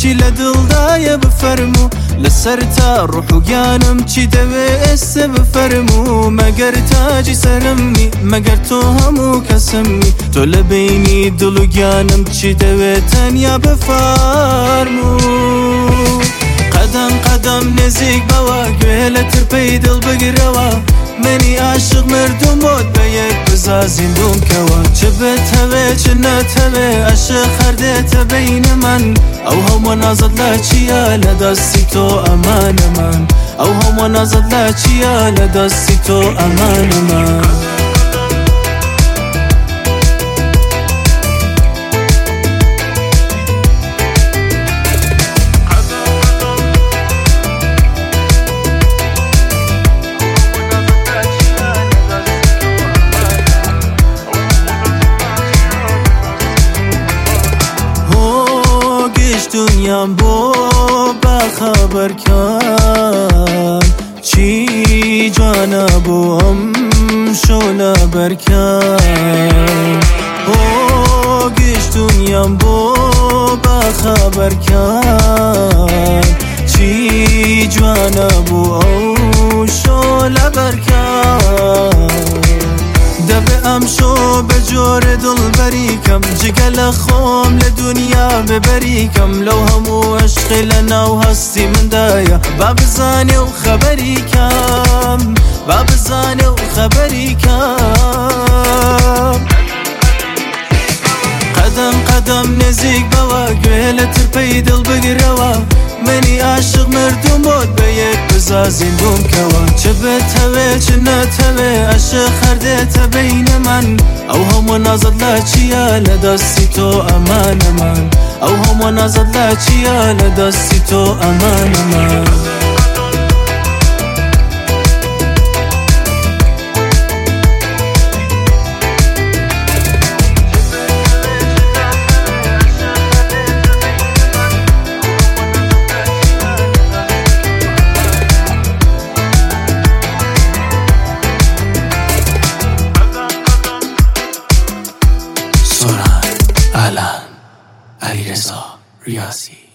چی لە دڵدایە بفەرموو لەسەر تا ڕوح و گیانم چی دەوێ ئێستا بفەرموو مەگەر تاجی سەرمی مەگەر تۆ هەموو کەسمی تۆ لە بینی دڵ و گیانم چی دەوێت تەنیا بفەرموو قەدەم قەدەم نزیک بەوە گوێ لە ترپەی دڵ بگرەوە منی عاشق مردم بۆت بە یەک بزا زیندوم کەوە چ بێت هەوێ چ نەتەوێ عاشق هەردێتە بینمان ئەو هەموو نازت لە چیە لە دەستی تۆ ئەمانەمان ئەو هەموو نازت لە چیە لە دەستی تۆ ئەمانەمان دنیام بۆ بەخەبەرکان چی جوانە بۆ ئەم شۆلە بەرکان گشت دنیام بۆ بەخەبەرکان چی جوانە بۆ ئەو شۆلە بەرکان دەبێ ئەم شۆ بە جۆرە دڵبەریکەم جگە لە خۆم لە دنیا ببەریکەم لەو هەموو عشقی لە ناو هەستی مندایە با بزانێ و خەبەریکەم با بزانێ و خەبەریکەم قەدەم قەدەم نزیک بەوە گوێ لە ترپەی دڵ بگرەوە منی عاشق مردم بۆت بە یەک بزا زیندوم کەوە چ بێت هەوێ چ نەتەوێ عاشق هەردێتە بینمان ئەو هەموو نازت لە چیە لە دەستی تۆ ئەمانەمان ئەو هەموو نازت لە چیە لە دەستی تۆ ئەمانەمان سوران علان علیرضا ریاضی